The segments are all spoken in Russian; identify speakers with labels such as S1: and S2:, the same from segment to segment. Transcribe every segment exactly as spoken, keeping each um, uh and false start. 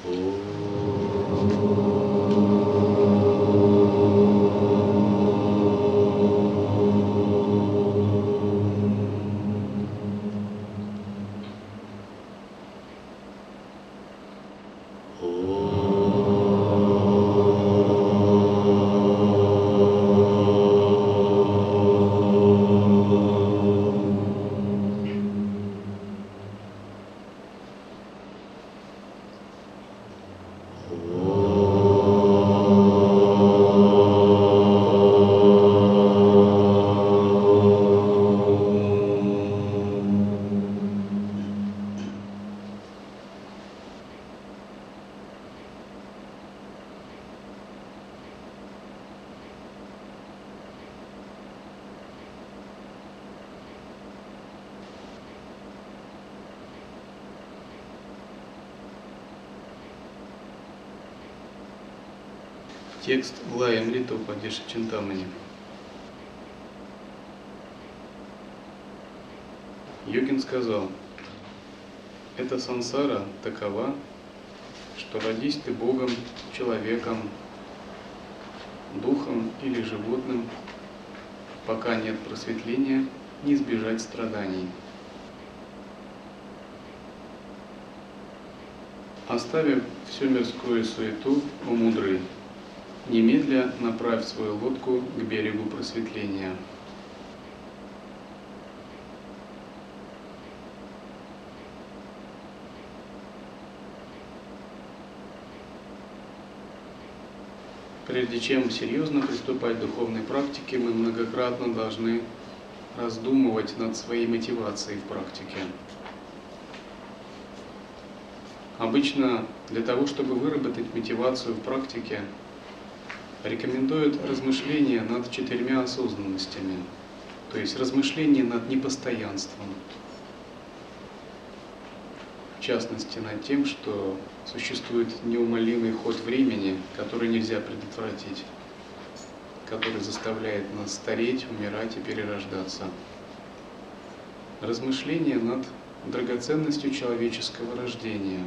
S1: Текст Лаямриту Упадеши Чинтамани. Йогин сказал: эта сансара такова, что родись ты Богом, человеком, духом или животным, пока нет просветления, не избежать страданий. Оставив всю мирскую суету, о мудрый, немедля направь свою лодку к берегу просветления. Прежде чем серьезно приступать к духовной практике, мы многократно должны раздумывать над своей мотивацией в практике. Обычно для того, чтобы выработать мотивацию в практике, рекомендуют размышления над четырьмя осознанностями, то есть размышления над непостоянством. В частности, над тем, что существует неумолимый ход времени, который нельзя предотвратить, который заставляет нас стареть, умирать и перерождаться. Размышления над драгоценностью человеческого рождения.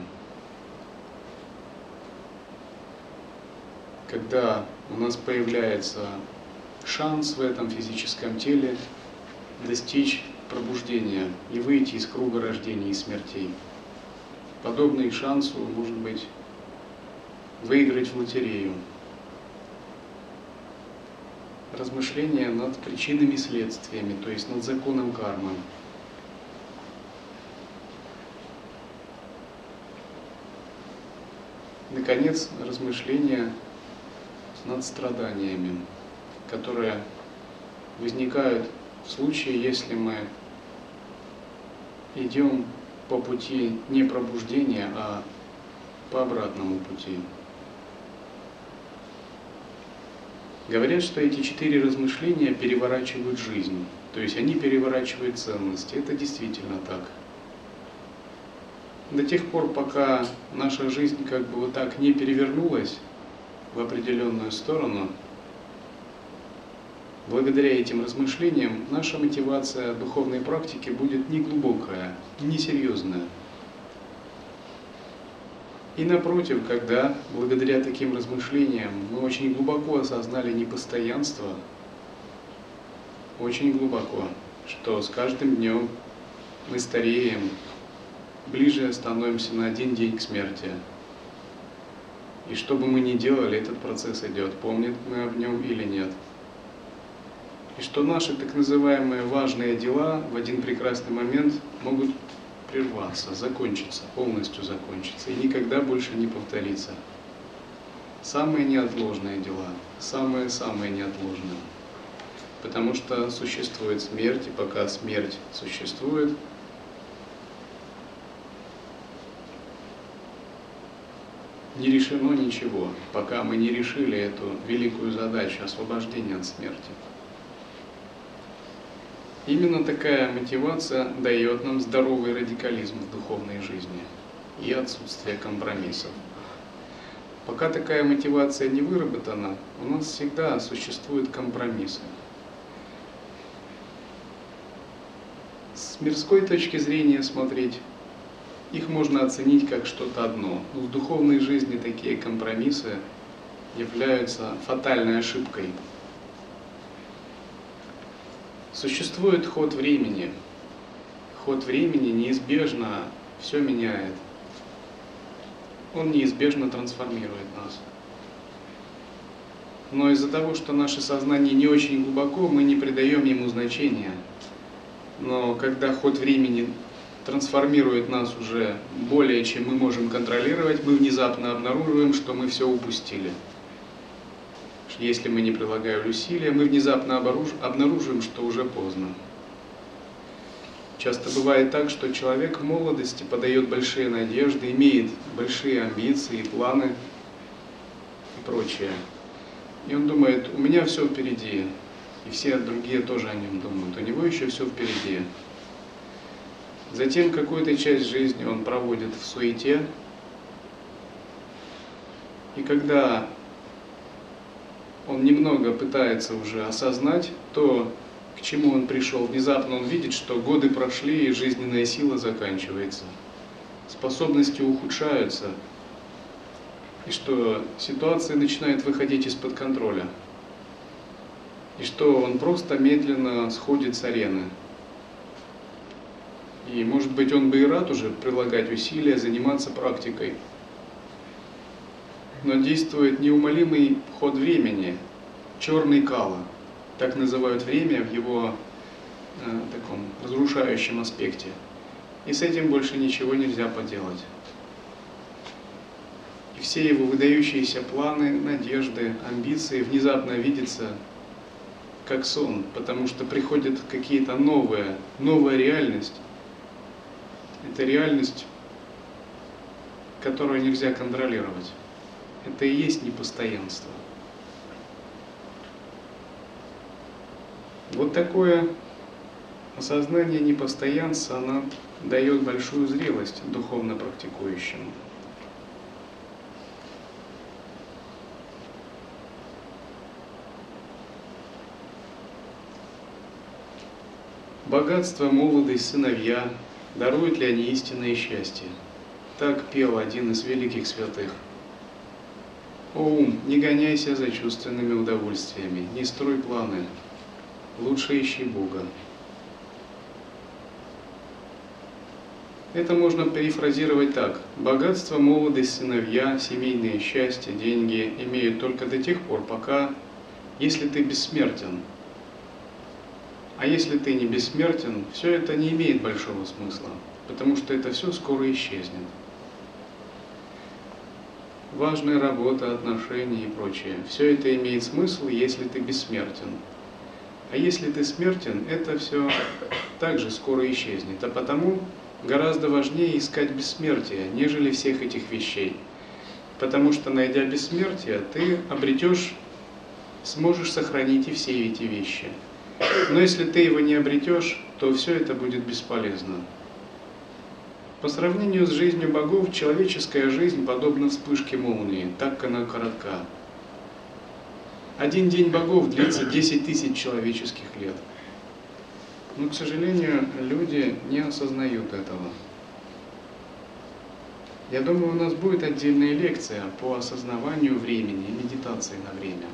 S1: Когда у нас появляется шанс в этом физическом теле достичь пробуждения и выйти из круга рождений и смертей. Подобный шансу может быть выиграть в лотерею. Размышления над причинами и следствиями, то есть над законом кармы. Наконец, размышления над страданиями, которые возникают в случае, если мы идем по пути не пробуждения, а по обратному пути. Говорят, что эти четыре размышления переворачивают жизнь, то есть они переворачивают ценности. Это действительно так. До тех пор, пока наша жизнь как бы вот так не перевернулась в определенную сторону, благодаря этим размышлениям наша мотивация духовной практики будет не глубокая, не серьезная. И напротив, когда благодаря таким размышлениям мы очень глубоко осознали непостоянство, очень глубоко, что с каждым днем мы стареем, ближе становимся на один день к смерти. И что бы мы ни делали, этот процесс идет, помнят мы об нем или нет. И что наши так называемые важные дела в один прекрасный момент могут прерваться, закончиться, полностью закончиться и никогда больше не повториться. Самые неотложные дела, самые-самые неотложные. Потому что существует смерть, и пока смерть существует, не решено ничего, пока мы не решили эту великую задачу освобождения от смерти. Именно такая мотивация дает нам здоровый радикализм в духовной жизни и отсутствие компромиссов. Пока такая мотивация не выработана, у нас всегда существуют компромиссы. С мирской точки зрения смотреть, их можно оценить как что-то одно. Но в духовной жизни такие компромиссы являются фатальной ошибкой. Существует ход времени. Ход времени неизбежно все меняет. Он неизбежно трансформирует нас. Но из-за того, что наше сознание не очень глубоко, мы не придаем ему значения. Но когда ход времени трансформирует нас уже более, чем мы можем контролировать, мы внезапно обнаруживаем, что мы все упустили. Если мы не прилагаем усилия, мы внезапно обнаруживаем, что уже поздно. Часто бывает так, что человек в молодости подает большие надежды, имеет большие амбиции, планы и прочее. И он думает, у меня все впереди, и все другие тоже о нем думают, у него еще все впереди. Затем какую-то часть жизни он проводит в суете, и когда он немного пытается уже осознать то, к чему он пришел, внезапно он видит, что годы прошли и жизненная сила заканчивается, способности ухудшаются, и что ситуация начинает выходить из-под контроля, и что он просто медленно сходит с арены. И, может быть, он бы и рад уже прилагать усилия, заниматься практикой, но действует неумолимый ход времени, черный кала, так называют время в его э, таком разрушающем аспекте. И с этим больше ничего нельзя поделать. И все его выдающиеся планы, надежды, амбиции внезапно видятся как сон, потому что приходит какие-то новые, новая реальность. Это реальность, которую нельзя контролировать. Это и есть непостоянство. Вот такое осознание непостоянства, оно дает большую зрелость духовно практикующему. Богатство, молодость, сыновья, даруют ли они истинное счастье? Так пел один из великих святых. О ум, не гоняйся за чувственными удовольствиями, не строй планы, лучше ищи Бога. Это можно перефразировать так. Богатство, молодость, сыновья, семейное счастье, деньги имеют только до тех пор, пока, если ты бессмертен. А если ты не бессмертен, все это не имеет большого смысла, потому что это все скоро исчезнет. Важная работа, отношения и прочее. Все это имеет смысл, если ты бессмертен. А если ты смертен, это все также скоро исчезнет. А потому гораздо важнее искать бессмертие, нежели всех этих вещей. Потому что, найдя бессмертие, ты обретешь, сможешь сохранить и все эти вещи. Но если ты его не обретешь, то все это будет бесполезно. По сравнению с жизнью богов, человеческая жизнь подобна вспышке молнии, так как она коротка. Один день богов длится десять тысяч человеческих лет. Но, к сожалению, люди не осознают этого. Я думаю, у нас будет отдельная лекция по осознаванию времени и медитации на время.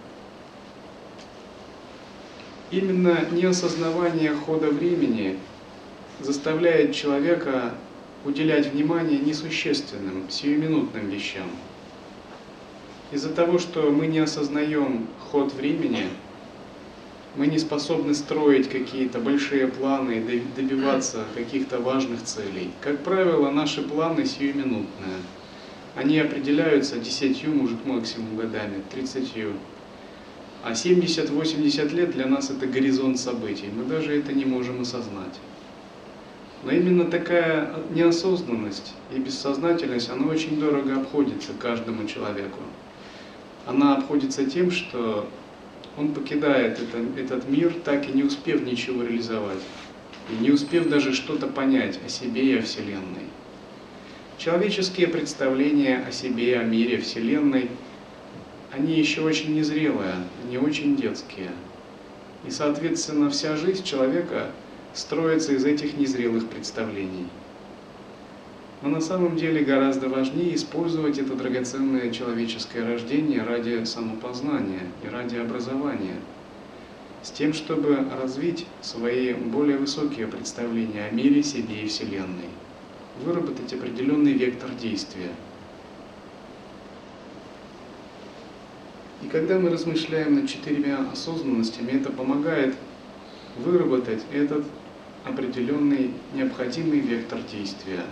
S1: Именно неосознавание хода времени заставляет человека уделять внимание несущественным, сиюминутным вещам. Из-за того, что мы не осознаем ход времени, мы не способны строить какие-то большие планы, добиваться каких-то важных целей. Как правило, наши планы сиюминутные. Они определяются десятью, может, максимум годами, тридцатью. А семьдесят-восемьдесят лет для нас это горизонт событий. Мы даже это не можем осознать. Но именно такая неосознанность и бессознательность, она очень дорого обходится каждому человеку. Она обходится тем, что он покидает это, этот мир, так и не успев ничего реализовать, и не успев даже что-то понять о себе и о Вселенной. Человеческие представления о себе, о мире, Вселенной, они еще очень незрелые, они очень детские. И, соответственно, вся жизнь человека строится из этих незрелых представлений. Но на самом деле гораздо важнее использовать это драгоценное человеческое рождение ради самопознания и ради образования, с тем, чтобы развить свои более высокие представления о мире, себе и Вселенной, выработать определенный вектор действия. И когда мы размышляем над четырьмя осознанностями, это помогает выработать этот определенный необходимый вектор действия.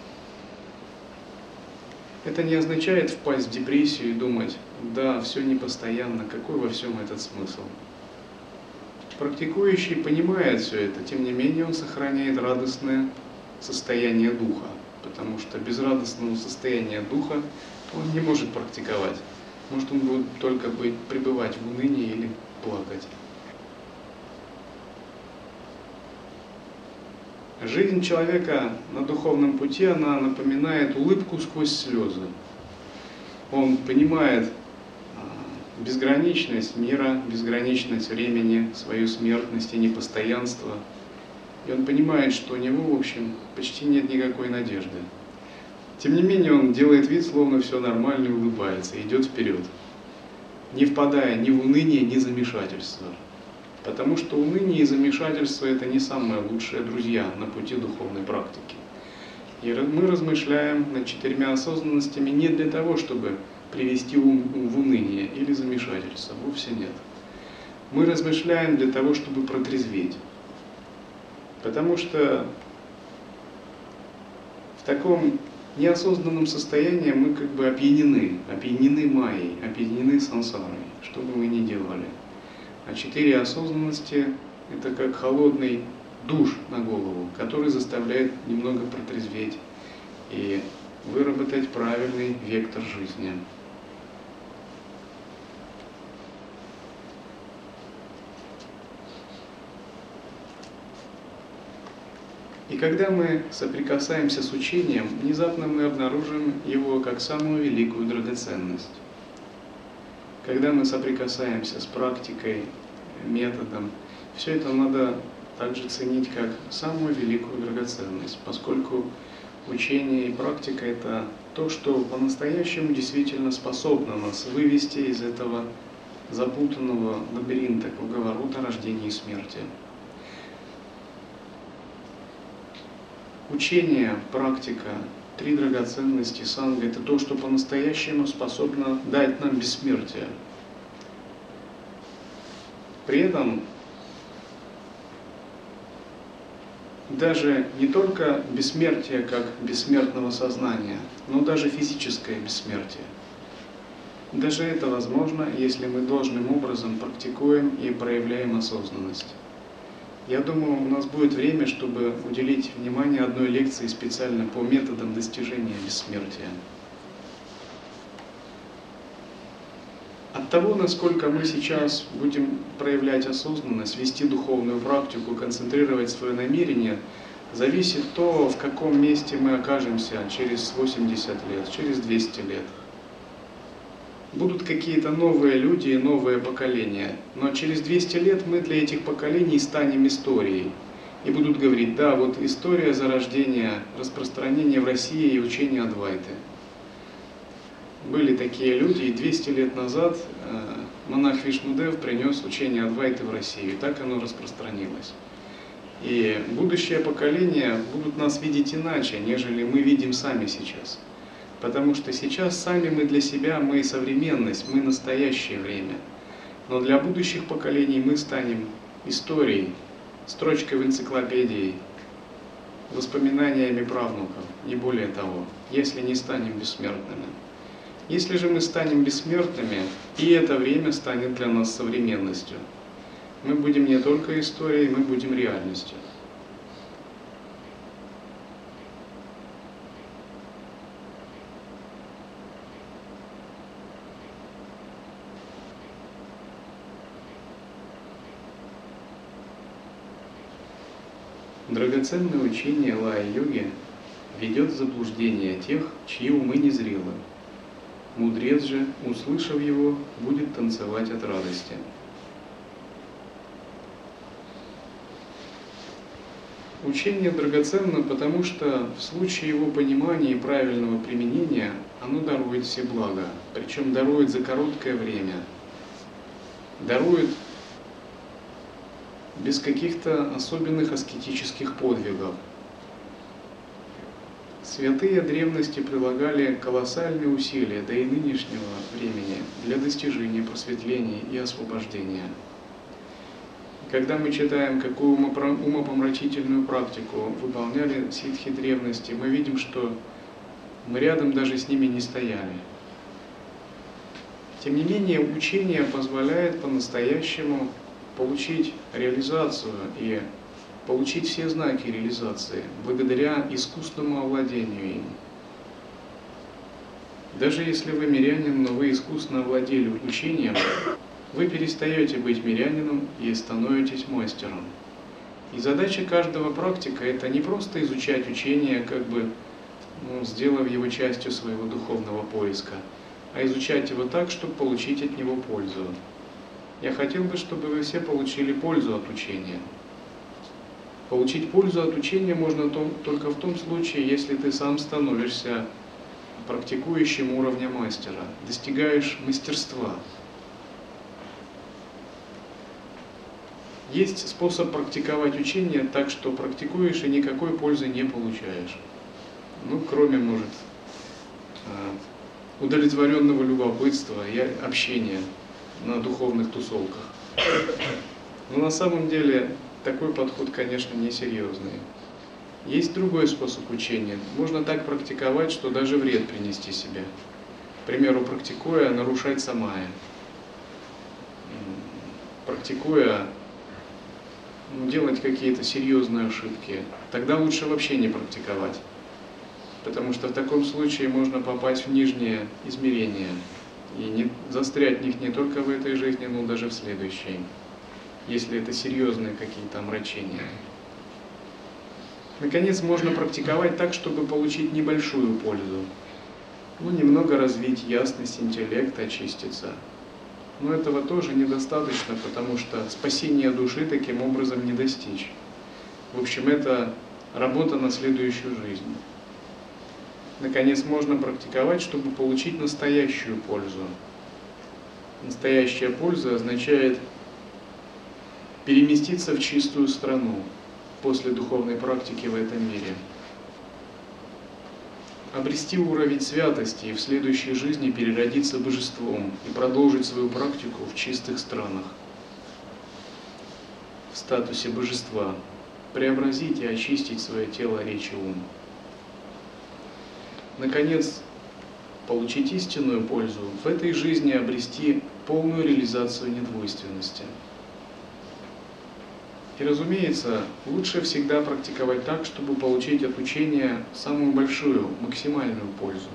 S1: Это не означает впасть в депрессию и думать: да, все непостоянно, какой во всем этот смысл? Практикующий понимает все это, тем не менее он сохраняет радостное состояние духа, потому что без радостного состояния духа он не может практиковать. Может, он будет только быть, пребывать в унынии или плакать. Жизнь человека на духовном пути, она напоминает улыбку сквозь слезы. Он понимает безграничность мира, безграничность времени, свою смертность и непостоянство. И он понимает, что у него, в общем, почти нет никакой надежды. Тем не менее, он делает вид, словно все нормально, и улыбается, и идет вперед, не впадая ни в уныние, ни в замешательство. Потому что уныние и замешательство – это не самые лучшие друзья на пути духовной практики. И мы размышляем над четырьмя осознанностями не для того, чтобы привести ум в уныние или замешательство, вовсе нет. Мы размышляем для того, чтобы протрезветь. Потому что в таком неосознанном состоянии мы как бы опьянены, опьянены майей, опьянены сансарой, что бы мы ни делали. А четыре осознанности – это как холодный душ на голову, который заставляет немного протрезветь и выработать правильный вектор жизни. И когда мы соприкасаемся с учением, внезапно мы обнаружим его как самую великую драгоценность. Когда мы соприкасаемся с практикой, методом, все это надо также ценить как самую великую драгоценность, поскольку учение и практика – это то, что по-настоящему действительно способно нас вывести из этого запутанного лабиринта, круговорота рождения и смерти. Учение, практика, три драгоценности, санга – это то, что по-настоящему способно дать нам бессмертие. При этом даже не только бессмертие как бессмертного сознания, но даже физическое бессмертие. Даже это возможно, если мы должным образом практикуем и проявляем осознанность. Я думаю, у нас будет время, чтобы уделить внимание одной лекции специально по методам достижения бессмертия. От того, насколько мы сейчас будем проявлять осознанность, вести духовную практику, концентрировать свое намерение, зависит то, в каком месте мы окажемся через восемьдесят лет, через двести лет. Будут какие-то новые люди и новые поколения, но через двести лет мы для этих поколений станем историей. И будут говорить: да, вот история зарождения, распространения в России и учения Адвайты. Были такие люди, и двести лет назад монах Вишнудев принес учение Адвайты в Россию, и так оно распространилось. И будущее поколение будут нас видеть иначе, нежели мы видим сами сейчас. Потому что сейчас сами мы для себя, мы современность, мы настоящее время. Но для будущих поколений мы станем историей, строчкой в энциклопедии, воспоминаниями правнуков, не более того, если не станем бессмертными. Если же мы станем бессмертными, и это время станет для нас современностью, мы будем не только историей, мы будем реальностью. Драгоценное учение лая-йоги ведет в заблуждение тех, чьи умы незрелы. Мудрец же, услышав его, будет танцевать от радости. Учение драгоценно, потому что в случае его понимания и правильного применения оно дарует все блага, причем дарует за короткое время, дарует без каких-то особенных аскетических подвигов. Святые древности прилагали колоссальные усилия до и нынешнего времени для достижения просветления и освобождения. Когда мы читаем, какую умопомрачительную практику выполняли ситхи древности, мы видим, что мы рядом даже с ними не стояли. Тем не менее, учение позволяет по-настоящему получить реализацию и получить все знаки реализации благодаря искусному овладению им. Даже если вы мирянин, но вы искусно овладели учением, вы перестаете быть мирянином и становитесь мастером. И задача каждого практика – это не просто изучать учение, как бы ну, сделав его частью своего духовного поиска, а изучать его так, чтобы получить от него пользу. Я хотел бы, чтобы вы все получили пользу от учения. Получить пользу от учения можно только в том случае, если ты сам становишься практикующим уровня мастера, достигаешь мастерства. Есть способ практиковать учение так, что практикуешь и никакой пользы не получаешь. Ну, кроме, может, удовлетворенного любопытства и общения на духовных тусовках. Но на самом деле такой подход, конечно, несерьезный. Есть другой способ учения. Можно так практиковать, что даже вред принести себе. К примеру, практикуя нарушать самая. Практикуя ну, делать какие-то серьезные ошибки. Тогда лучше вообще не практиковать. Потому что в таком случае можно попасть в нижнее измерение. И не, застрять в них не только в этой жизни, но даже в следующей. Если это серьезные какие-то омрачения. Наконец, можно практиковать так, чтобы получить небольшую пользу. Ну, немного развить ясность интеллекта, очиститься. Но этого тоже недостаточно, потому что спасения души таким образом не достичь. В общем, это работа на следующую жизнь. Наконец, можно практиковать, чтобы получить настоящую пользу. Настоящая польза означает переместиться в чистую страну после духовной практики в этом мире. Обрести уровень святости и в следующей жизни переродиться божеством и продолжить свою практику в чистых странах, в статусе божества, преобразить и очистить свое тело, речь и ум. Наконец, получить истинную пользу, в этой жизни обрести полную реализацию недвойственности. И, разумеется, лучше всегда практиковать так, чтобы получить от учения самую большую, максимальную пользу.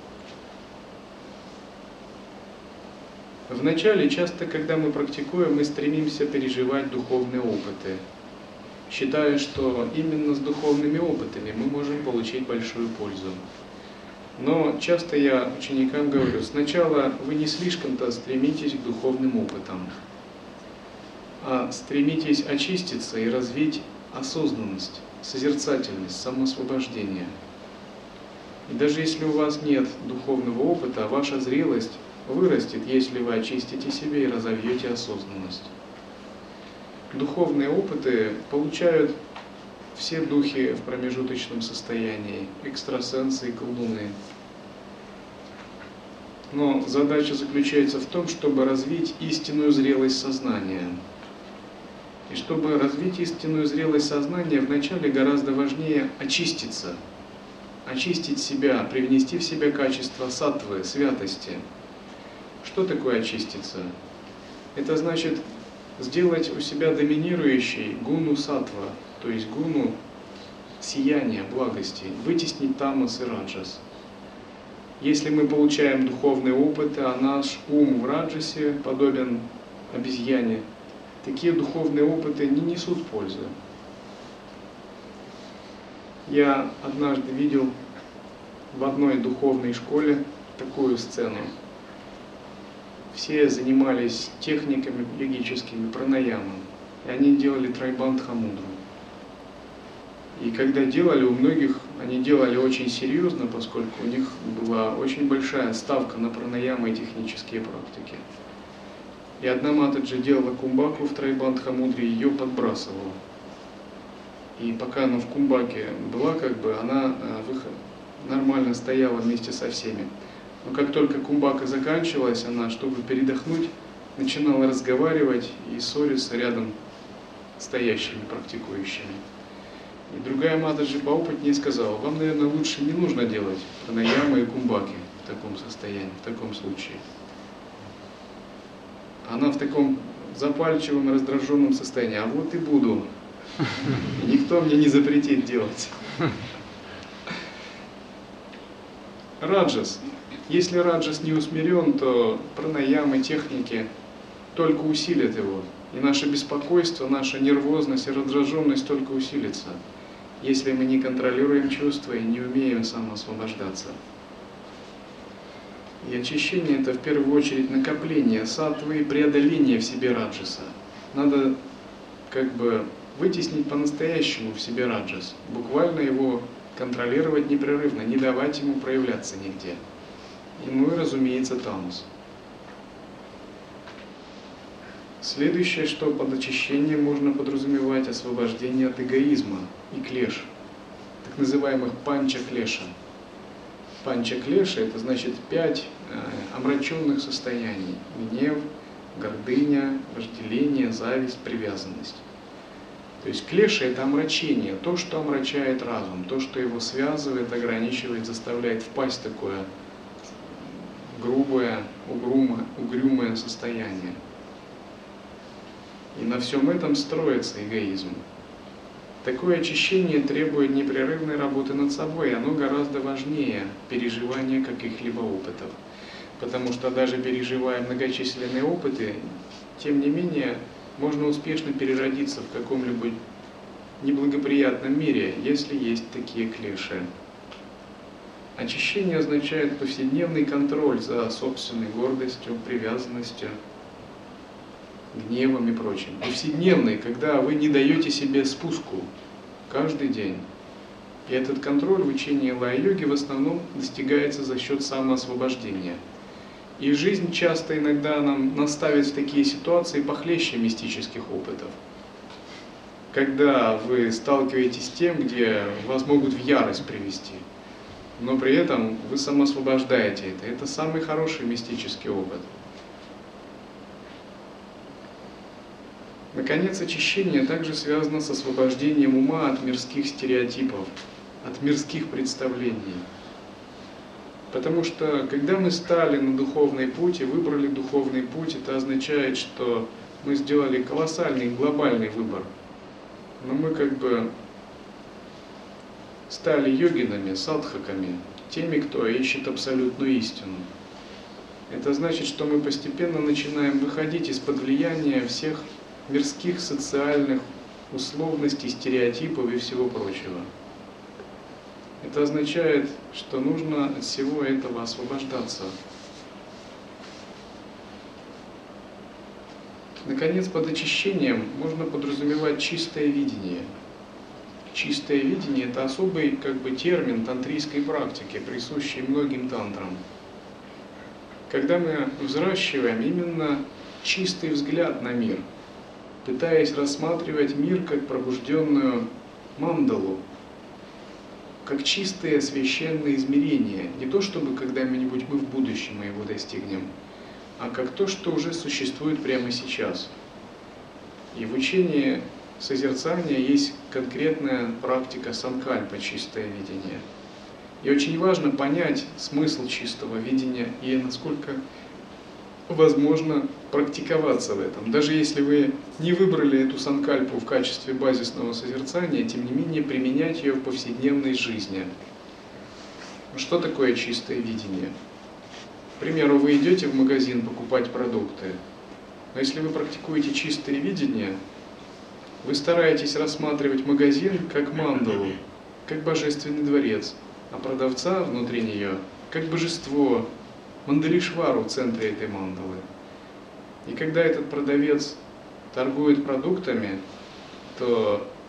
S1: Вначале, часто, когда мы практикуем, мы стремимся переживать духовные опыты, считая, что именно с духовными опытами мы можем получить большую пользу. Но часто я ученикам говорю, сначала вы не слишком-то стремитесь к духовным опытам, а стремитесь очиститься и развить осознанность, созерцательность, самоосвобождение. И даже если у вас нет духовного опыта, ваша зрелость вырастет, если вы очистите себя и разовьете осознанность. Духовные опыты получают все духи в промежуточном состоянии, экстрасенсы и колдуны. Но задача заключается в том, чтобы развить истинную зрелость сознания. И чтобы развить истинную зрелость сознания, вначале гораздо важнее очиститься, очистить себя, привнести в себя качество саттвы, святости. Что такое очиститься? Это значит сделать у себя доминирующей гуну саттва, то есть гуну сияния, благости, вытеснить тамас и раджас. Если мы получаем духовные опыты, а наш ум в раджасе подобен обезьяне, такие духовные опыты не несут пользы. Я однажды видел в одной духовной школе такую сцену. Все занимались техниками йогическими, пранаямом, и они делали трайбандха мудру. И когда делали, у многих, они делали очень серьезно, поскольку у них была очень большая ставка на пранаямы и технические практики. И одна Матаджи делала кумбаку в Трайбандха-мудре, ее подбрасывала. И пока она в кумбаке была, как бы, она нормально стояла вместе со всеми. Но как только кумбака заканчивалась, она, чтобы передохнуть, начинала разговаривать и ссориться рядом с стоящими, практикующими. И другая Матаджи поопытнее сказала: вам, наверное, лучше не нужно делать пранаямы и кумбаки в таком состоянии, в таком случае. Она в таком запальчивом, раздраженном состоянии: а вот и буду. И никто мне не запретит делать. Раджас. Если раджас не усмирен, то пранаямы, техники только усилят его. И наше беспокойство, наша нервозность и раздраженность только усилится, если мы не контролируем чувства и не умеем самоосвобождаться. И очищение – это в первую очередь накопление саттвы и преодоление в себе раджаса. Надо как бы вытеснить по-настоящему в себе раджас, буквально его контролировать непрерывно, не давать ему проявляться нигде. И, ну и, разумеется, тамус. Следующее, что под очищением можно подразумевать, освобождение от эгоизма и клеш, так называемых панча-клеша. Панча-клеша – это значит пять э, омраченных состояний: гнев, гордыня, вожделение, зависть, привязанность. То есть клеша – это омрачение, то, что омрачает разум, то, что его связывает, ограничивает, заставляет впасть в такое грубое, угрюмое, угрюмое состояние. И на всем этом строится эгоизм. Такое очищение требует непрерывной работы над собой, и оно гораздо важнее переживания каких-либо опытов. Потому что даже переживая многочисленные опыты, тем не менее, можно успешно переродиться в каком-либо неблагоприятном мире, если есть такие клеши. Очищение означает повседневный контроль за собственной гордостью, привязанностью, гневом и прочим. Повседневный, когда вы не даете себе спуску каждый день. И этот контроль в учении лая-йоги в основном достигается за счет самоосвобождения. И жизнь часто иногда нам наставит в такие ситуации похлеще мистических опытов. Когда вы сталкиваетесь с тем, где вас могут в ярость привести, но при этом вы самоосвобождаете это. Это самый хороший мистический опыт. Наконец, очищение также связано с освобождением ума от мирских стереотипов, от мирских представлений. Потому что, когда мы стали на духовный путь и выбрали духовный путь, это означает, что мы сделали колоссальный, глобальный выбор. Но мы как бы стали йогинами, садхаками, теми, кто ищет абсолютную истину. Это значит, что мы постепенно начинаем выходить из-под влияния всех мирских социальных условностей, стереотипов и всего прочего. Это означает, что нужно от всего этого освобождаться. Наконец, под очищением можно подразумевать чистое видение. Чистое видение – это особый как бы термин тантрийской практики, присущий многим тантрам. Когда мы взращиваем именно чистый взгляд на мир, пытаясь рассматривать мир как пробужденную мандалу, как чистое священное измерение, не то чтобы когда-нибудь мы в будущем мы его достигнем, а как то, что уже существует прямо сейчас. И в учении созерцания есть конкретная практика санкальпа, чистое видение. И очень важно понять смысл чистого видения и насколько возможно практиковаться в этом. Даже если вы не выбрали эту санкальпу в качестве базисного созерцания, тем не менее применять ее в повседневной жизни. Что такое чистое видение? К примеру, вы идете в магазин покупать продукты, но если вы практикуете чистое видение, вы стараетесь рассматривать магазин как мандалу, как божественный дворец, а продавца внутри нее как божество, Мандалишвару в центре этой мандалы. И когда этот продавец торгует продуктами, то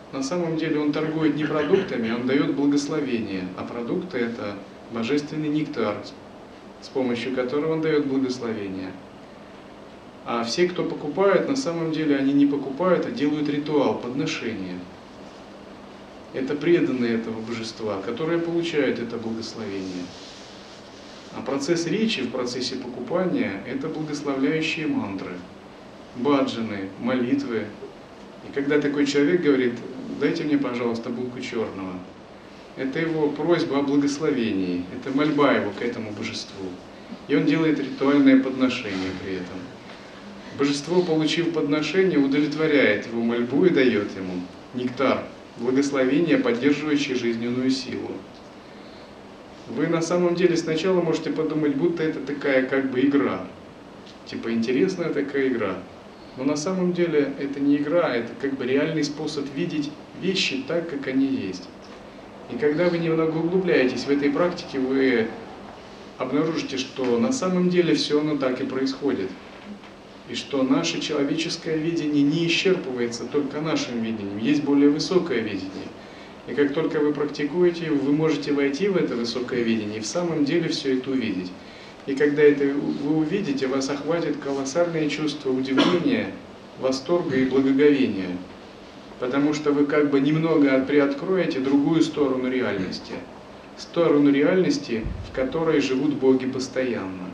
S1: На самом деле он торгует не продуктами, он дает благословение, а продукты – это божественный нектар, с помощью которого он дает благословение. А все, кто покупает, на самом деле они не покупают, а делают ритуал, подношение. Это преданные этого божества, которые получают это благословение. А процесс речи в процессе покупания – это благословляющие мантры, баджаны, молитвы. И когда такой человек говорит: дайте мне, пожалуйста, булку черного, это его просьба о благословении, это мольба его к этому божеству. И он делает ритуальное подношение при этом. Божество, получив подношение, удовлетворяет его мольбу и дает ему нектар, благословение, поддерживающее жизненную силу. Вы на самом деле сначала можете подумать, будто это такая как бы игра. Типа интересная такая игра. Но на самом деле это не игра, это как бы реальный способ видеть вещи так, как они есть. И когда вы немного углубляетесь в этой практике, вы обнаружите, что на самом деле все оно так и происходит. И что наше человеческое видение не исчерпывается только нашим видением, есть более высокое видение. И как только вы практикуете, вы можете войти в это высокое видение и в самом деле все это увидеть. И когда это вы увидите, вас охватит колоссальное чувство удивления, восторга и благоговения. Потому что вы как бы немного приоткроете другую сторону реальности. Сторону реальности, в которой живут боги постоянно.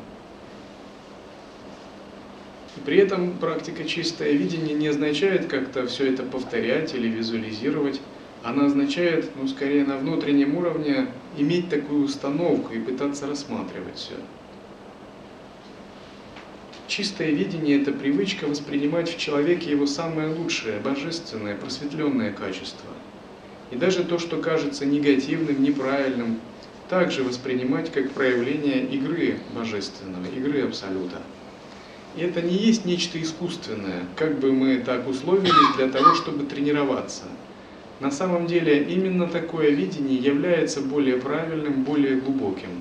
S1: И при этом практика чистое видение не означает как-то все это повторять или визуализировать. Она означает, ну, скорее на внутреннем уровне, иметь такую установку и пытаться рассматривать все. Чистое видение – это привычка воспринимать в человеке его самое лучшее, божественное, просветленное качество. И даже то, что кажется негативным, неправильным, также воспринимать как проявление игры божественного, игры Абсолюта. И это не есть нечто искусственное, как бы мы так условились для того, чтобы тренироваться. На самом деле именно такое видение является более правильным, более глубоким.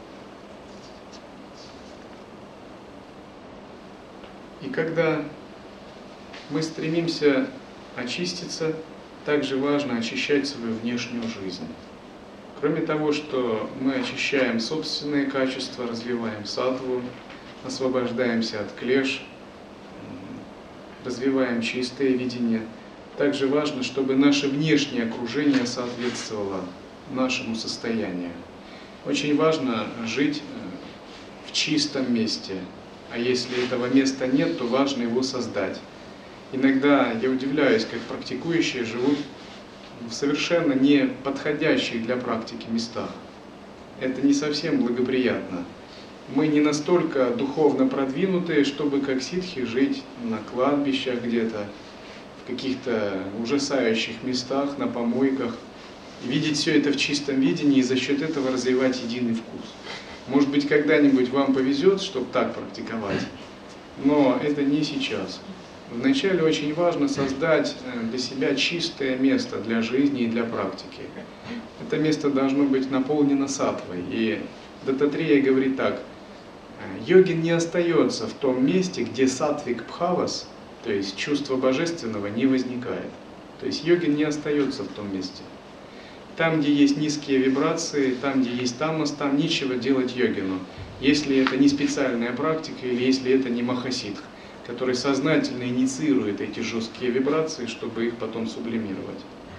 S1: И когда мы стремимся очиститься, также важно очищать свою внешнюю жизнь. Кроме того, что мы очищаем собственные качества, развиваем саттву, освобождаемся от клеш, развиваем чистое видение, также важно, чтобы наше внешнее окружение соответствовало нашему состоянию. Очень важно жить в чистом месте, а если этого места нет, то важно его создать. Иногда я удивляюсь, как практикующие живут в совершенно не подходящих для практики местах. Это не совсем благоприятно. Мы не настолько духовно продвинутые, чтобы как ситхи жить на кладбищах где-то, в каких-то ужасающих местах, на помойках, видеть все это в чистом видении и за счет этого развивать единый вкус. Может быть, когда-нибудь вам повезет, чтобы так практиковать, но это не сейчас. Вначале очень важно создать для себя чистое место для жизни и для практики. Это место должно быть наполнено саттвой. И Даттатрея говорит так: йогин не остается в том месте, где саттвик бхавас, то есть чувство божественного, не возникает. То есть йогин не остается в том месте. Там, где есть низкие вибрации, там, где есть тамас, там нечего делать йогину, если это не специальная практика или если это не махасидх, который сознательно инициирует эти жесткие вибрации, чтобы их потом сублимировать.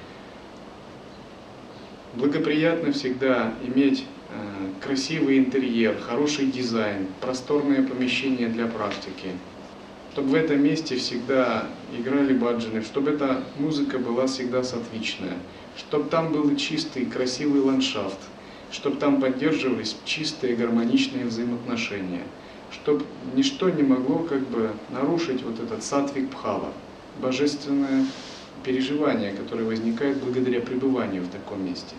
S1: Благоприятно всегда иметь э, красивый интерьер, хороший дизайн, просторное помещение для практики, чтобы в этом месте всегда играли баджаны, чтобы эта музыка была всегда саттвичная, чтобы там был чистый, красивый ландшафт, чтобы там поддерживались чистые, гармоничные взаимоотношения, чтобы ничто не могло как бы нарушить вот этот саттвик бхава, божественное переживание, которое возникает благодаря пребыванию в таком месте.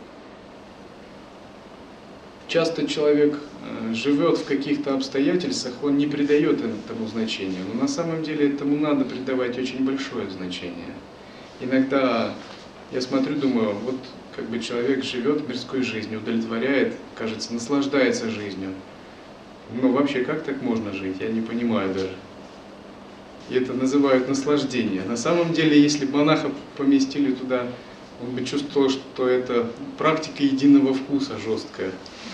S1: Часто человек живет в каких-то обстоятельствах, он не придает этому значения, но на самом деле этому надо придавать очень большое значение. Иногда я смотрю, думаю, вот как бы человек живет мирской жизнью, удовлетворяет, кажется, наслаждается жизнью. Но вообще, как так можно жить? Я не понимаю даже. И это называют наслаждение. На самом деле, если бы монаха поместили туда, он бы чувствовал, что это практика единого вкуса жесткая.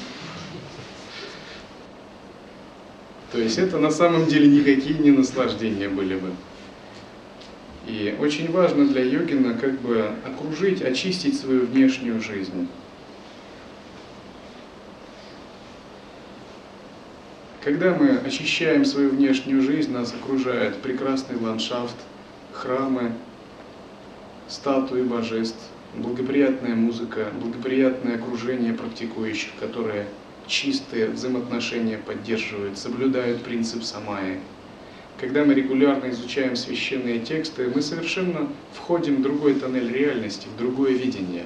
S1: То есть это на самом деле никакие не наслаждения были бы. И очень важно для йогина как бы окружить, очистить свою внешнюю жизнь. Когда мы очищаем свою внешнюю жизнь, нас окружает прекрасный ландшафт, храмы, статуи божеств, благоприятная музыка, благоприятное окружение практикующих, которые чистые взаимоотношения поддерживают, соблюдают принцип самаи. Когда мы регулярно изучаем священные тексты, мы совершенно входим в другой тоннель реальности, в другое видение.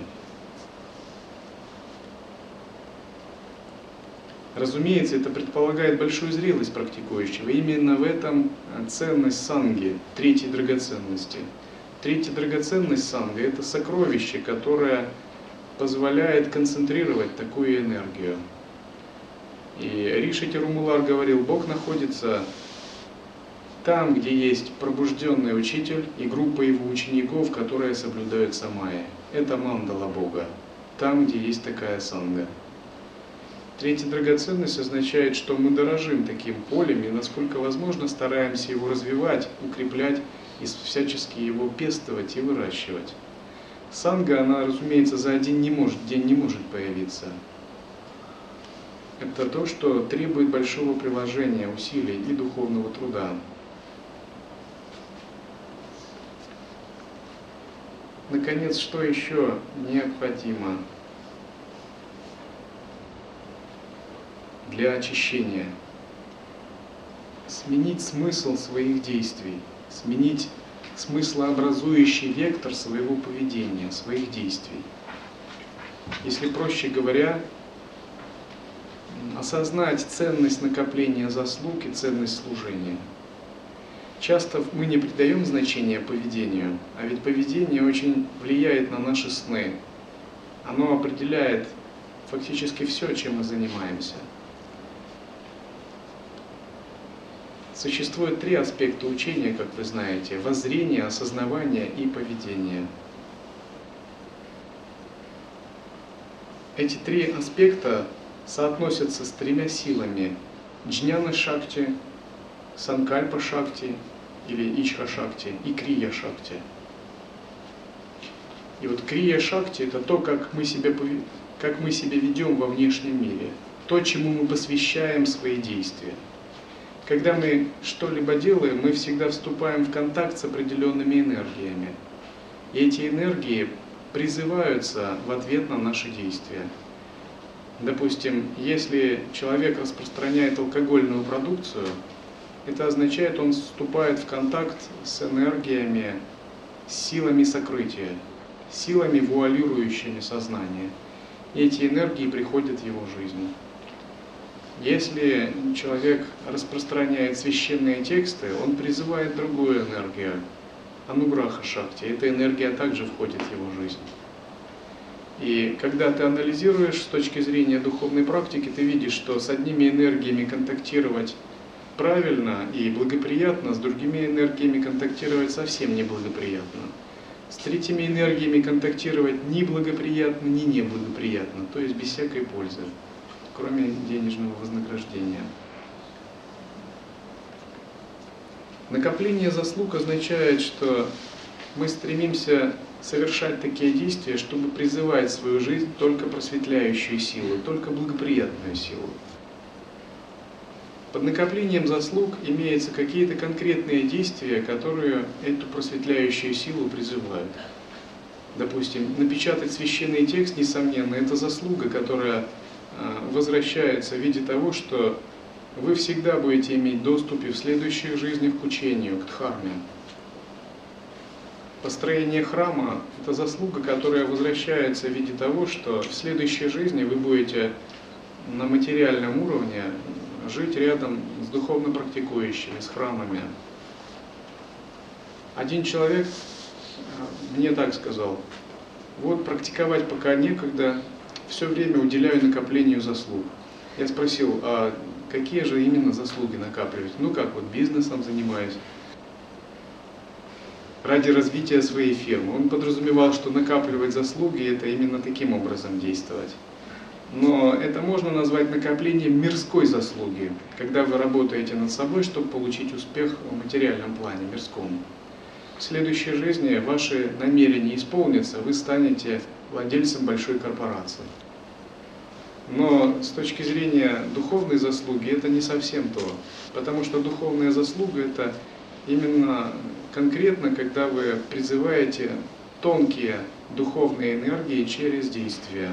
S1: Разумеется, это предполагает большую зрелость практикующего. Именно в этом ценность санги, третьей драгоценности. Третья драгоценность санга – это сокровище, которое позволяет концентрировать такую энергию. И Риши Тирумулар говорил, Бог находится там, где есть пробужденный учитель и группа его учеников, которые соблюдают самаи. Это мандала Бога, там, где есть такая санга. Третья драгоценность означает, что мы дорожим таким полем и, насколько возможно, стараемся его развивать, укреплять и всячески его пестовать и выращивать. Санга, она, разумеется, за один не может, день не может появиться. Это то, что требует большого приложения, усилий и духовного труда. Наконец, что еще необходимо для очищения? Сменить смысл своих действий, сменить смыслообразующий вектор своего поведения, своих действий. Если проще говоря, осознать ценность накопления заслуг и ценность служения. Часто мы не придаем значения поведению, а ведь поведение очень влияет на наши сны. Оно определяет фактически все, чем мы занимаемся. Существует три аспекта учения, как вы знаете: воззрение, осознавание и поведение. Эти три аспекта соотносятся с тремя силами: джняна-шакти, санкальпа-шакти или ичха-шакти и крия-шакти. И вот крия-шакти – это то, как мы, себя, как мы себя ведем во внешнем мире, то, чему мы посвящаем свои действия. Когда мы что-либо делаем, мы всегда вступаем в контакт с определенными энергиями. И эти энергии призываются в ответ на наши действия. Допустим, если человек распространяет алкогольную продукцию, это означает, он вступает в контакт с энергиями, с силами сокрытия, силами, вуалирующими сознание. И эти энергии приходят в его жизнь. Если человек распространяет священные тексты, он призывает другую энергию, ануграха-шакти. Эта энергия также входит в его жизнь. И когда ты анализируешь с точки зрения духовной практики, ты видишь, что с одними энергиями контактировать правильно и благоприятно, с другими энергиями контактировать совсем неблагоприятно. С третьими энергиями контактировать ни благоприятно, ни неблагоприятно, то есть без всякой пользы, кроме денежного вознаграждения. Накопление заслуг означает, что мы стремимся совершать такие действия, чтобы призывать в свою жизнь только просветляющую силу, только благоприятную силу. Под накоплением заслуг имеются какие-то конкретные действия, которые эту просветляющую силу призывают. Допустим, напечатать священный текст, несомненно, это заслуга, которая возвращается в виде того, что вы всегда будете иметь доступ и в следующих жизнях к учению, к дхарме. Построение храма – это заслуга, которая возвращается в виде того, что в следующей жизни вы будете на материальном уровне жить рядом с духовно практикующими, с храмами. Один человек мне так сказал: вот практиковать пока некогда, все время уделяю накоплению заслуг. Я спросил, а какие же именно заслуги накапливать? Ну как, вот бизнесом занимаюсь. ради развития своей фирмы. Он подразумевал, что накапливать заслуги – это именно таким образом действовать. Но это можно назвать накоплением мирской заслуги, когда вы работаете над собой, чтобы получить успех в материальном плане, мирском. В следующей жизни ваши намерения исполнятся, вы станете владельцем большой корпорации. Но с точки зрения духовной заслуги это не совсем то, потому что духовная заслуга – это именно конкретно, когда вы призываете тонкие духовные энергии через действия.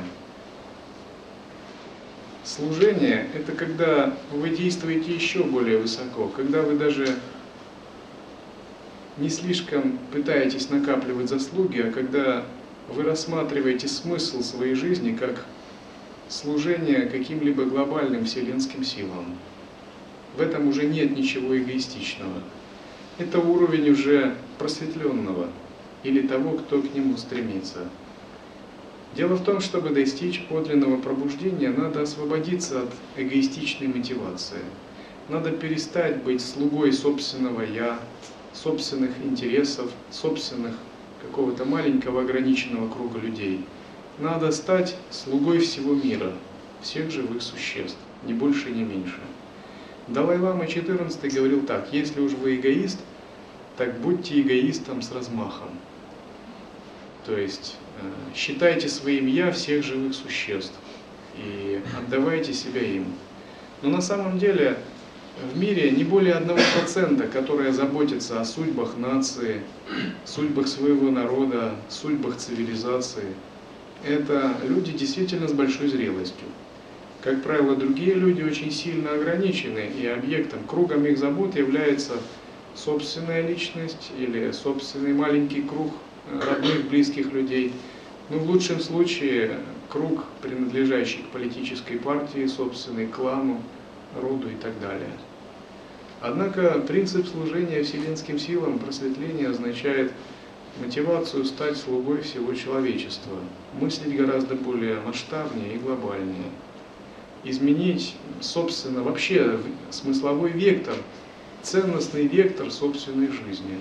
S1: Служение – это когда вы действуете еще более высоко, когда вы даже не слишком пытаетесь накапливать заслуги, а когда вы рассматриваете смысл своей жизни как служение каким-либо глобальным вселенским силам. В этом уже нет ничего эгоистичного. Это уровень уже просветленного или того, кто к нему стремится. Дело в том, чтобы достичь подлинного пробуждения, надо освободиться от эгоистичной мотивации. Надо перестать быть слугой собственного «я», собственных интересов, собственных какого-то маленького ограниченного круга людей. Надо стать слугой всего мира, всех живых существ, ни больше, ни меньше. Далай-лама четырнадцатый говорил так: если уж вы эгоист, так будьте эгоистом с размахом. То есть считайте своим «я» всех живых существ и отдавайте себя им. Но на самом деле в мире не более одного процента, которые заботятся о судьбах нации, судьбах своего народа, судьбах цивилизации. Это люди действительно с большой зрелостью. Как правило, другие люди очень сильно ограничены, и объектом, кругом их забот является собственная личность или собственный маленький круг родных, близких людей. Ну, в лучшем случае, круг, принадлежащий к политической партии, собственный клану, роду и так далее. Однако принцип служения вселенским силам, просветления, означает мотивацию стать слугой всего человечества, мыслить гораздо более масштабнее и глобальнее, изменить, собственно, вообще смысловой вектор, ценностный вектор собственной жизни.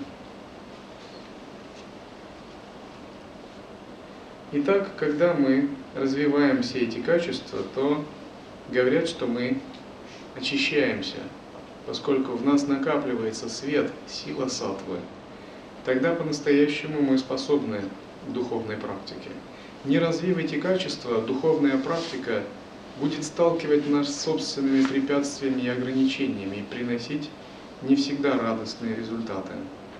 S1: Итак, когда мы развиваем все эти качества, то говорят, что мы очищаемся, поскольку в нас накапливается свет, сила саттвы. Тогда по-настоящему мы способны к духовной практике. Не развив эти качества, духовная практика будет сталкивать нас с собственными препятствиями и ограничениями и приносить не всегда радостные результаты.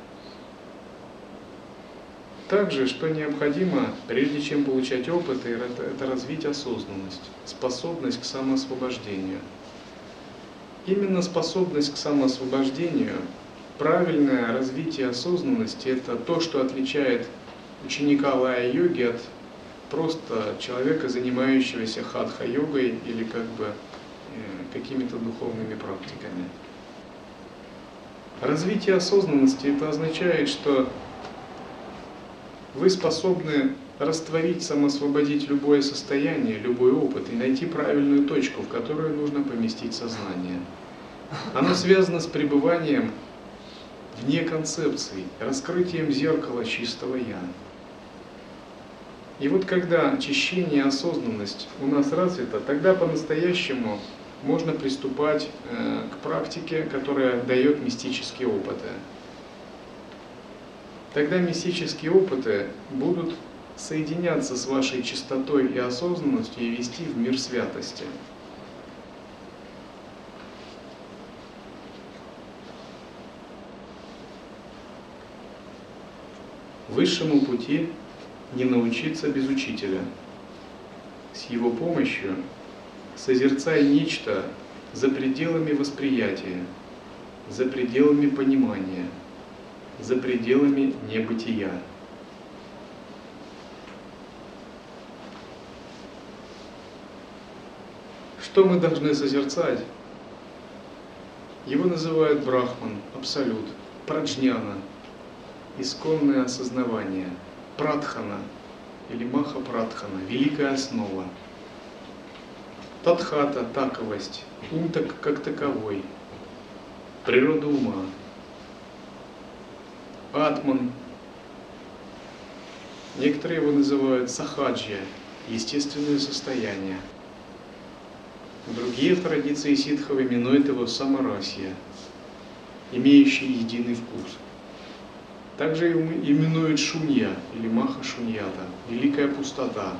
S1: Также, что необходимо, прежде чем получать опыт, это, это развить осознанность, способность к самоосвобождению. Именно способность к самоосвобождению, правильное развитие осознанности – это то, что отличает ученика лая-йоги от просто человека, занимающегося хатха-йогой или как бы э, какими-то духовными практиками. Развитие осознанности – это означает, что вы способны растворить, самоосвободить любое состояние, любой опыт и найти правильную точку, в которую нужно поместить сознание. Оно связано с пребыванием вне концепций, раскрытием зеркала чистого «Я». И вот когда очищение и осознанность у нас развита, тогда по-настоящему можно приступать э, к практике, которая дает мистические опыты. Тогда мистические опыты будут соединяться с вашей чистотой и осознанностью и вести в мир святости. Высшему пути не научиться без учителя. С его помощью созерцай нечто за пределами восприятия, за пределами понимания, за пределами небытия. Что мы должны созерцать? Его называют Брахман, Абсолют, Праджняна, исконное осознавание, Прадхана или Маха-Прадхана, великая основа, Тадхата, таковость, ум так, как таковой, природа ума, Атман, Некоторые его называют сахаджья, естественное состояние. Другие в традиции ситхов именуют его самарасья, имеющий единый вкус. Также именуют шунья или маха-шуньята, великая пустота.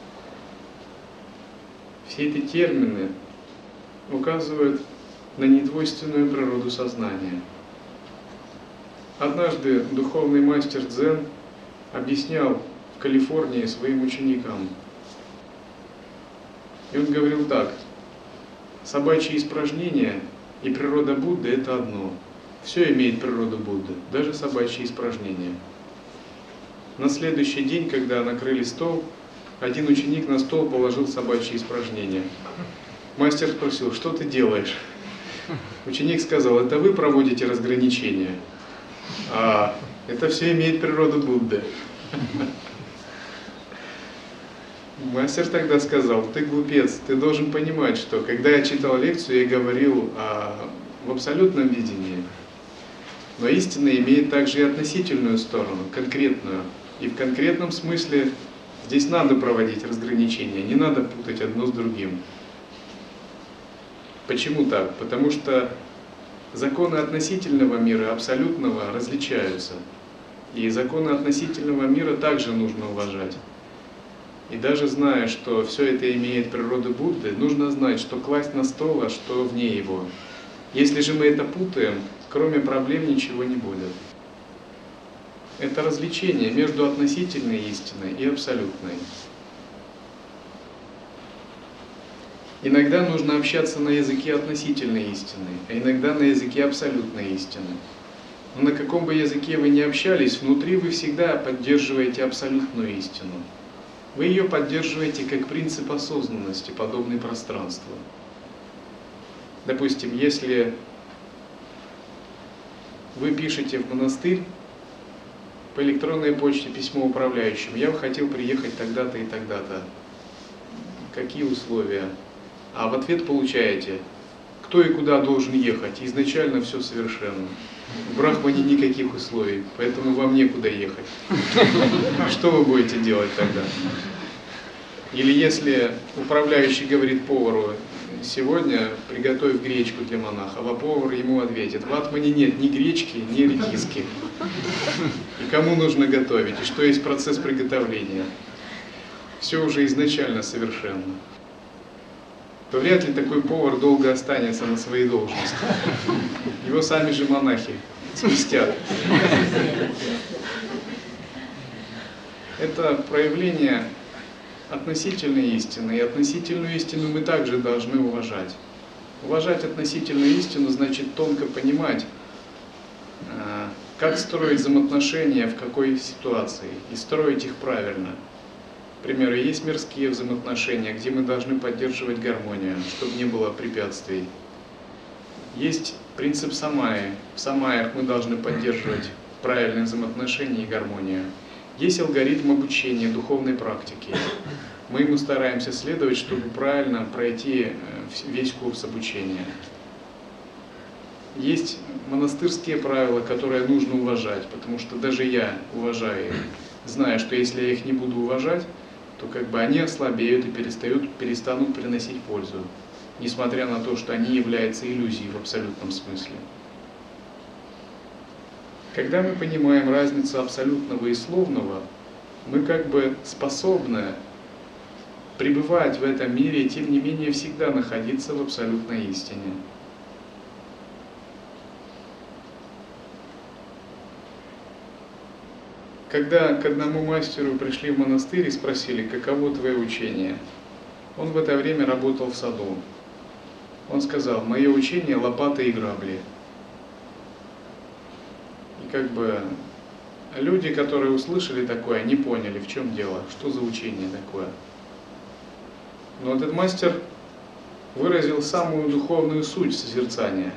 S1: Все эти термины указывают на недвойственную природу сознания. Однажды духовный мастер Дзен объяснял в Калифорнии своим ученикам. И он говорил так: собачьи испражнения и природа Будды – это одно. Все имеет природу Будды, даже собачьи испражнения. На следующий день, когда накрыли стол, один ученик на стол положил собачьи испражнения. Мастер спросил: что ты делаешь? Ученик сказал: это вы проводите разграничения, а это все имеет природу Будды. Мастер тогда сказал: ты глупец, ты должен понимать, что когда я читал лекцию, я говорил о, в абсолютном видении, но истина имеет также и относительную сторону, конкретную. И в конкретном смысле здесь надо проводить разграничения, не надо путать одно с другим. Почему так? Потому что законы относительного мира и абсолютного различаются. И законы относительного мира также нужно уважать. И даже зная, что все это имеет природу Будды, нужно знать, что класть на стол, а что вне его. Если же мы это путаем, кроме проблем ничего не будет. Это различение между относительной истиной и абсолютной. Иногда нужно общаться на языке относительной истины, а иногда на языке абсолютной истины. Но на каком бы языке вы ни общались, внутри вы всегда поддерживаете абсолютную истину. Вы ее поддерживаете как принцип осознанности, подобный пространству. Допустим, если вы пишете в монастырь по электронной почте письмо управляющему: я бы хотел приехать тогда-то и тогда-то. Какие условия? А в ответ получаете: кто и куда должен ехать. Изначально все совершенно. В Брахмане никаких условий, поэтому вам некуда ехать. Что вы будете делать тогда? Или если управляющий говорит повару: сегодня приготовь гречку для монахов, а повар ему ответит: в Атмане нет ни гречки, ни редиски. И кому нужно готовить, и что есть процесс приготовления. Все уже изначально совершенно. То вряд ли такой повар долго останется на своей должности. Его сами же монахи сместят. Это проявление относительной истины, и относительную истину мы также должны уважать. Уважать относительную истину значит тонко понимать, как строить взаимоотношения в какой ситуации, и строить их правильно. К примеру, есть мирские взаимоотношения, где мы должны поддерживать гармонию, чтобы не было препятствий. Есть принцип самаи. В самаях мы должны поддерживать правильные взаимоотношения и гармонию. Есть алгоритм обучения духовной практики. Мы ему стараемся следовать, чтобы правильно пройти весь курс обучения. Есть монастырские правила, которые нужно уважать, потому что даже я уважаю их, зная, что если я их не буду уважать, то как бы они ослабеют и перестают, перестанут приносить пользу, несмотря на то, что они являются иллюзией в абсолютном смысле. Когда мы понимаем разницу абсолютного и словного, мы как бы способны пребывать в этом мире и тем не менее всегда находиться в абсолютной истине. Когда к одному мастеру пришли в монастырь и спросили: каково твое учение, он в это время работал в саду. Он сказал: мое учение – лопата и грабли. И как бы люди, которые услышали такое, не поняли, в чем дело, что за учение такое. Но этот мастер выразил самую духовную суть созерцания.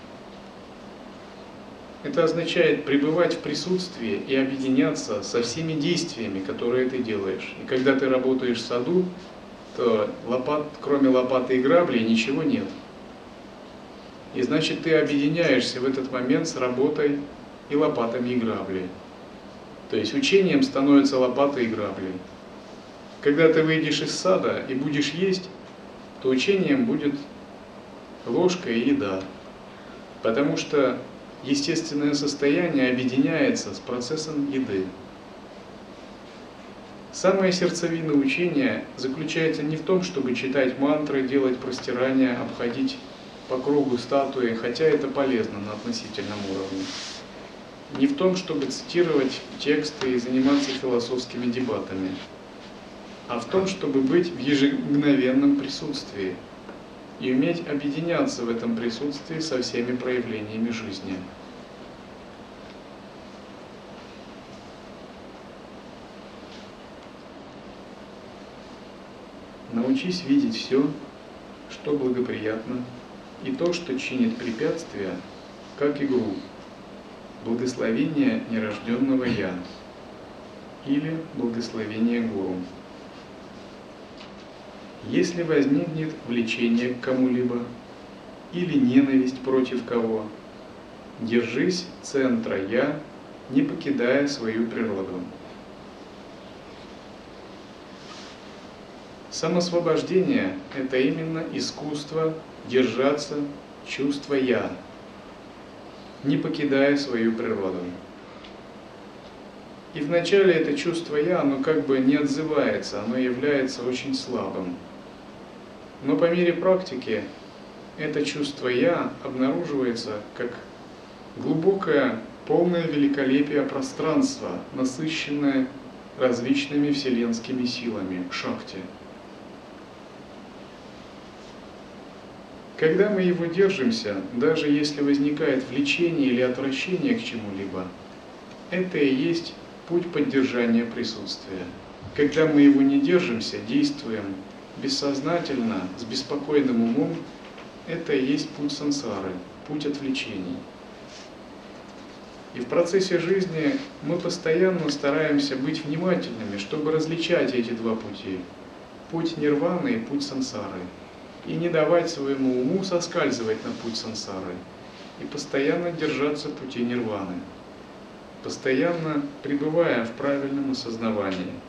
S1: Это означает пребывать в присутствии и объединяться со всеми действиями, которые ты делаешь. И когда ты работаешь в саду, то лопат, кроме лопаты и грабли ничего нет. И значит, ты объединяешься в этот момент с работой и лопатами и грабли. То есть учением становятся лопата и грабли. Когда ты выйдешь из сада и будешь есть, то учением будет ложка и еда. Потому что естественное состояние объединяется с процессом еды. Самая сердцевина учения заключается не в том, чтобы читать мантры, делать простирания, обходить по кругу статуи, хотя это полезно на относительном уровне. Не в том, чтобы цитировать тексты и заниматься философскими дебатами, а в том, чтобы быть в ежемгновенном присутствии и уметь объединяться в этом присутствии со всеми проявлениями жизни. Научись видеть все, что благоприятно, и то, что чинит препятствия, как игру, благословение нерожденного Я или благословение Гуру. Если возникнет влечение к кому-либо или ненависть против кого, держись центра Я, не покидая свою природу. Самосвобождение – это именно искусство держаться чувства «я», не покидая свою природу. И вначале это чувство «я», оно как бы не отзывается, оно является очень слабым. Но по мере практики это чувство «я» обнаруживается как глубокое, полное великолепие пространства, насыщенное различными вселенскими силами, шакти. Когда мы его держимся, даже если возникает влечение или отвращение к чему-либо, это и есть путь поддержания присутствия. Когда мы его не держимся, действуем бессознательно, с беспокойным умом, это и есть путь сансары, путь отвлечений. И в процессе жизни мы постоянно стараемся быть внимательными, чтобы различать эти два пути. Путь нирваны и путь сансары. И не давать своему уму соскальзывать на путь сансары. И постоянно держаться пути нирваны. Постоянно пребывая в правильном осознавании.